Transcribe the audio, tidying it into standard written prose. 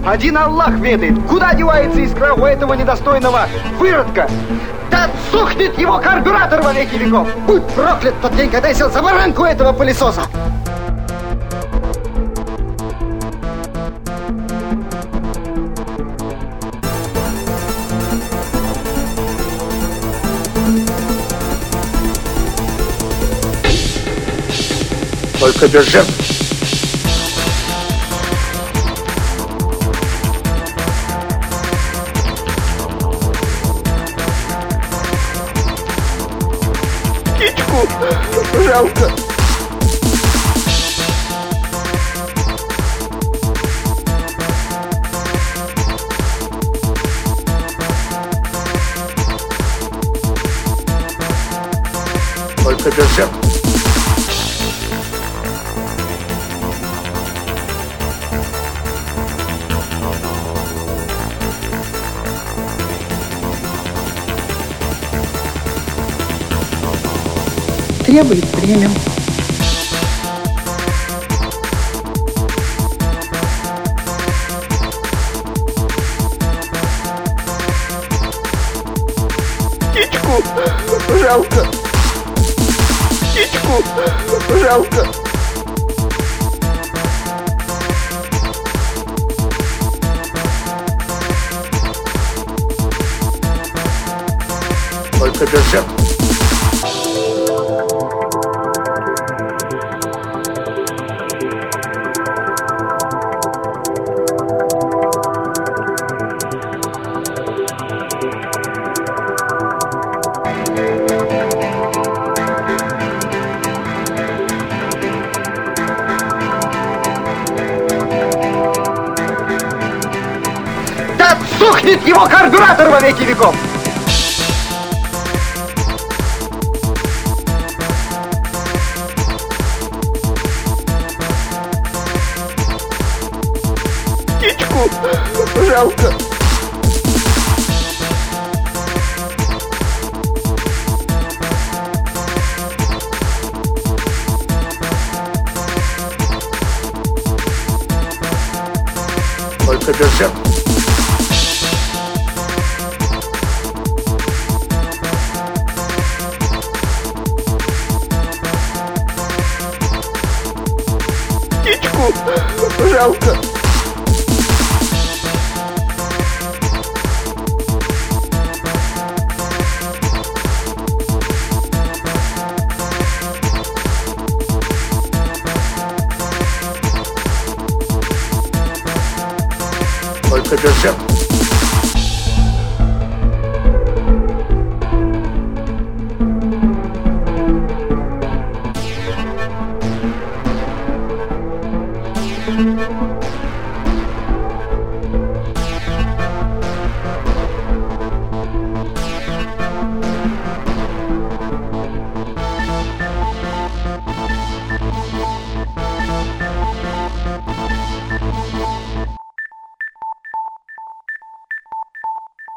Один Аллах ведает, куда девается искра у этого недостойного выродка. Да сухнет его карбюратор во веки веков. Будь проклят тот день, когда я сел за баранку этого пылесоса. Только без жертв. Птичку жалко. Только без жертв. Требует время. Птичку жалко. Птичку жалко. Только без жертв. Да сухнет его карбюратор во веки веков! Птичку жалко. Только без жертв. Птичку жалко. Только без жертв.